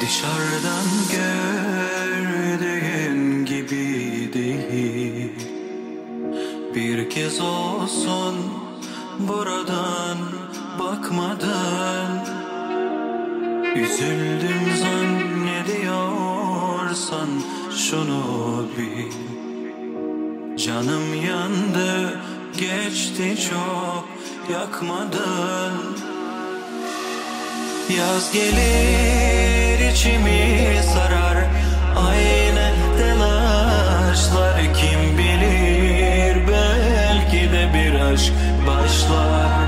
Dışarıdan gördüğün gibi değil. Bir kez olsun buradan bakmadın. Üzüldüm zannediyorsan şunu bil. Canım yandı, geçti çok, yakmadın. Yaz gelir içimi sarar, aynı telaşlar. Kim bilir belki de bir aşk başlar.